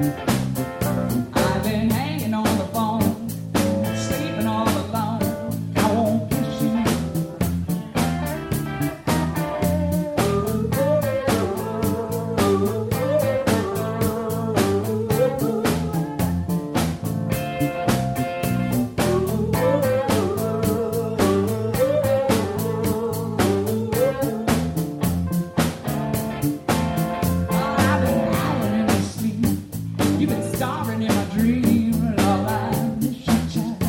I've been hanging on the phone, sleeping all alone. I won't kiss you. I've been howling in my sleep. You've been starring in my dream. Lord, I miss you, child.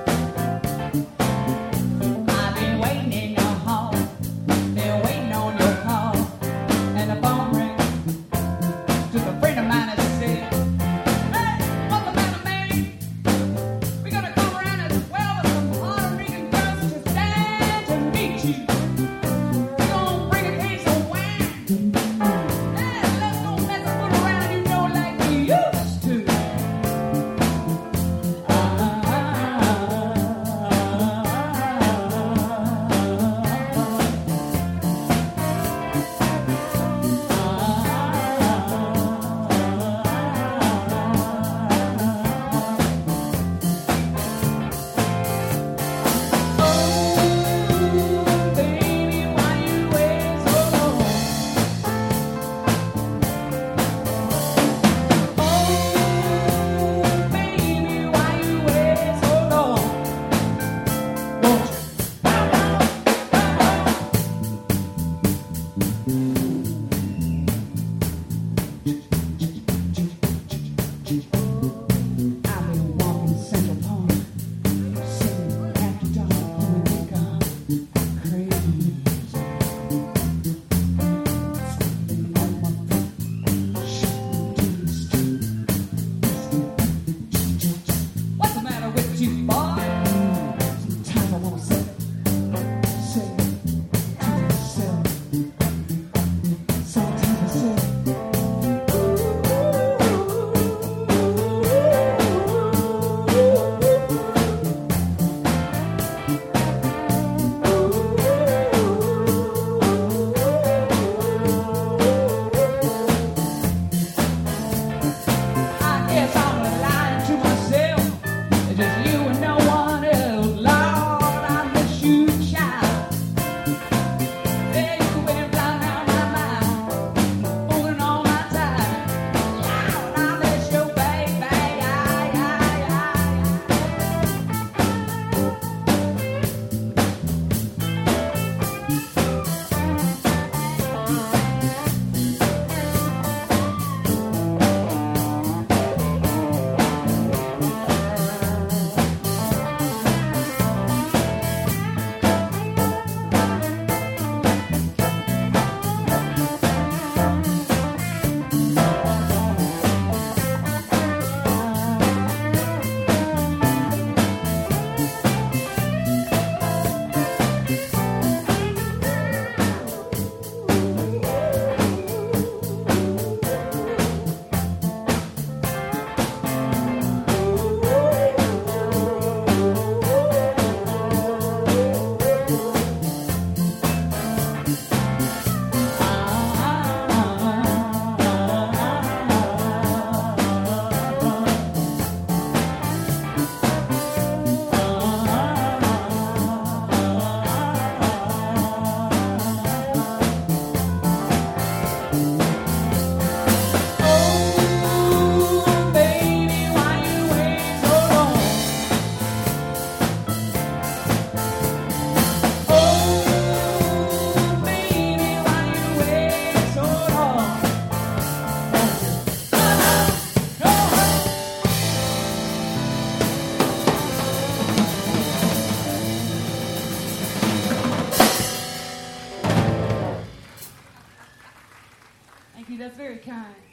I've been waiting in your hall, been waiting on your call, and the phone rang. Just a friend of mine has said, "Hey, what's the matter, man? We're gonna come around as well with some Puerto Rican girls just stand to meet you. We're gonna bring a case of wine. Hey, let's go mess and fool around, you know, like we used to." Oh, baby, why you wait so long? Oh, baby, why you wait so long? Won't you I've been walking Central Park, sitting after dark, and I think I'm crazy. Standing on my feet, shooting to the street. What's the matter with you, boy? Sometimes I wanna say to myself. Sometimes I say. I guess I'm lying to myself. It's just you and no one else. Lord, I miss you, child. Yeah, you've been flying around my mind, fooling all my time. Lord, I miss you, baby. Oh, baby, why you wait so long? Oh, baby, why you wait so long? Thank you, that's very kind.